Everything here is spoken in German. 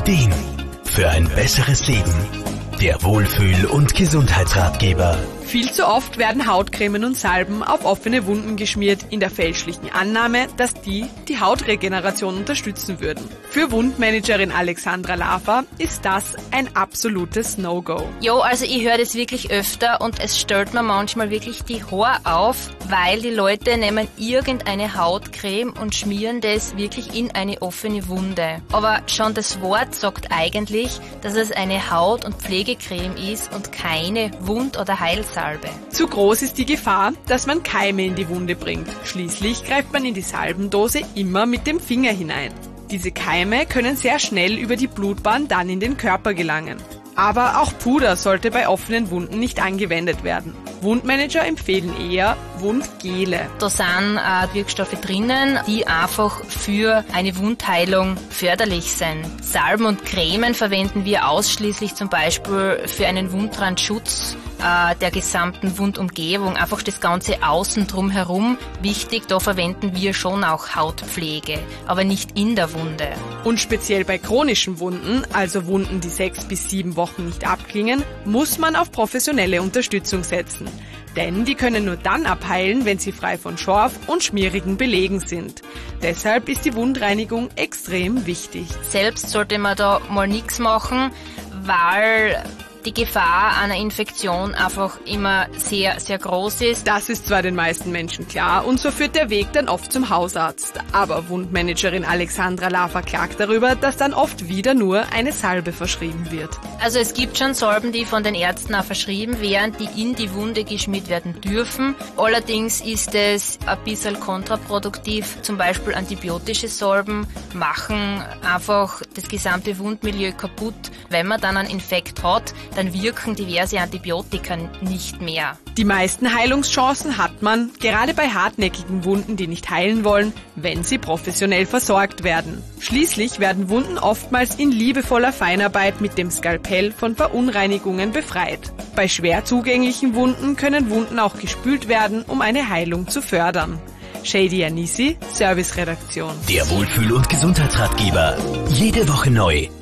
Ideen für ein besseres Leben. Der Wohlfühl- und Gesundheitsratgeber. Viel zu oft werden Hautcremen und Salben auf offene Wunden geschmiert, in der fälschlichen Annahme, dass die Hautregeneration unterstützen würden. Für Wundmanagerin Alexandra Laffer ist das ein absolutes No-Go. Ja, also ich höre das wirklich öfter und es stellt mir manchmal wirklich die Haare auf, weil die Leute nehmen irgendeine Hautcreme und schmieren das wirklich in eine offene Wunde. Aber schon das Wort sagt eigentlich, dass es eine Haut- und Pflegecreme ist und keine Wund- oder Heilsalbe. Zu groß ist die Gefahr, dass man Keime in die Wunde bringt. Schließlich greift man in die Salbendose immer mit dem Finger hinein. Diese Keime können sehr schnell über die Blutbahn dann in den Körper gelangen. Aber auch Puder sollte bei offenen Wunden nicht angewendet werden. Wundmanager empfehlen eher Wundgele. Da sind Wirkstoffe drinnen, die einfach für eine Wundheilung förderlich sind. Salben und Cremen verwenden wir ausschließlich zum Beispiel für einen Wundrandschutz der gesamten Wundumgebung, einfach das ganze Außen drumherum. Wichtig, da verwenden wir schon auch Hautpflege, aber nicht in der Wunde. Und speziell bei chronischen Wunden, also Wunden, die 6 bis 7 Wochen nicht abklingen, muss man auf professionelle Unterstützung setzen. Denn die können nur dann abheilen, wenn sie frei von Schorf und schmierigen Belegen sind. Deshalb ist die Wundreinigung extrem wichtig. Selbst sollte man da mal nichts machen, weil die Gefahr einer Infektion einfach immer sehr, sehr groß ist. Das ist zwar den meisten Menschen klar und so führt der Weg dann oft zum Hausarzt. Aber Wundmanagerin Alexandra Laffer klagt darüber, dass dann oft wieder nur eine Salbe verschrieben wird. Also es gibt schon Salben, die von den Ärzten auch verschrieben werden, die in die Wunde geschmiert werden dürfen. Allerdings ist es ein bisschen kontraproduktiv. Zum Beispiel antibiotische Salben machen einfach das gesamte Wundmilieu kaputt. Wenn man dann einen Infekt hat, dann wirken diverse Antibiotika nicht mehr. Die meisten Heilungschancen hat man, gerade bei hartnäckigen Wunden, die nicht heilen wollen, wenn sie professionell versorgt werden. Schließlich werden Wunden oftmals in liebevoller Feinarbeit mit dem Skalpell von Verunreinigungen befreit. Bei schwer zugänglichen Wunden können Wunden auch gespült werden, um eine Heilung zu fördern. Shady Anisi, Serviceredaktion. Der Wohlfühl- und Gesundheitsratgeber. Jede Woche neu.